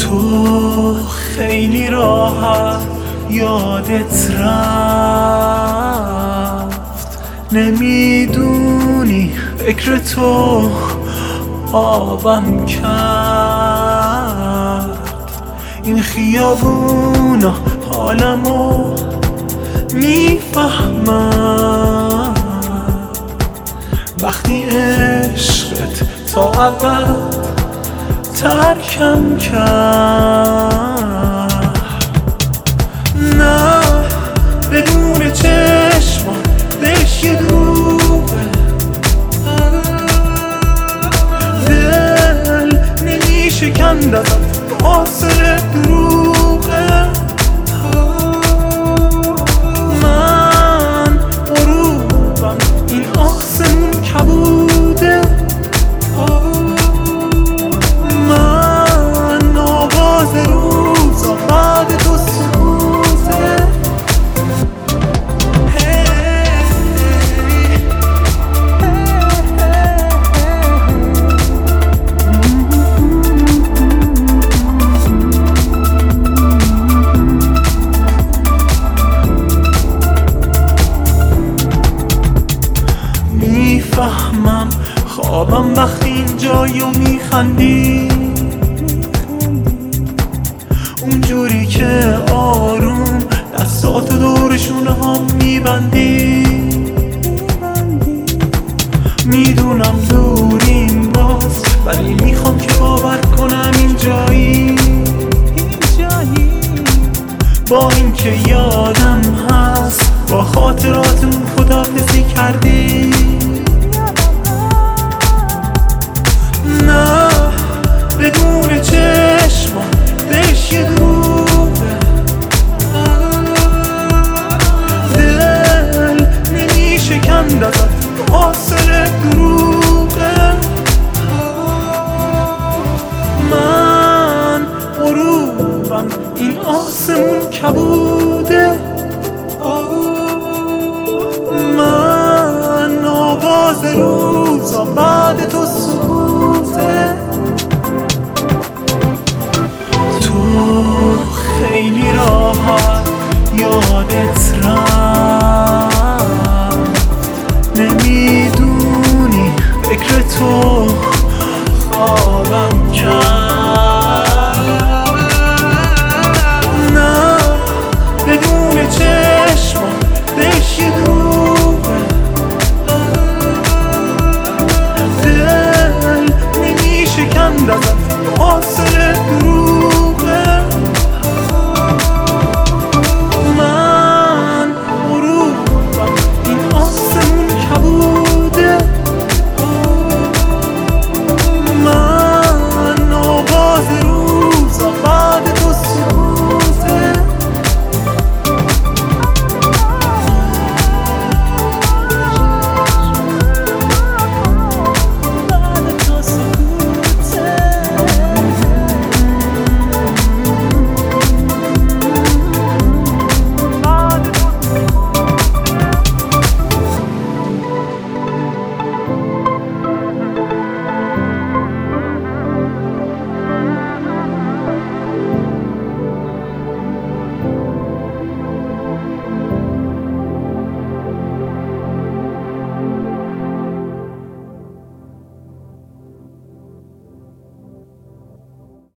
تو خیلی راحت یادت رفت، نمیدونی فکر تو آبم کرد. این خیابونا حالمو میفهمم وقتی عشقت تا ابد ترکم کرد. نه بدون چشمان دلش یه دروغه، دل نمیشکند ازت آسر دروغه. من غروبم این آسمون کبوده، من آغاز روزا بعد تو سوزه. میفهمم خوابم وقتی اینجایی و میخندی، اونجوری که آروم دستاتو دورشونه هم میبندی. میدونم دوریم باز، ولی میخوام که باور کنم اینجایی. با اینکه یادم هست با خاطراتمون خداحافظی کردی. نه بدون چشمان دلش یه دروغه، دل نمیشکند ازت آسر دروغه. من غروبم این آسمون کبوده، من آغاز روزا بعد تو سوزه. تو خیلی راحت یادت رفت، نمیدونی فکر تو خوابم کرد. نه بدون چشمان دلش یه دروغه، دل نمیشکند ازت آسر دروغه.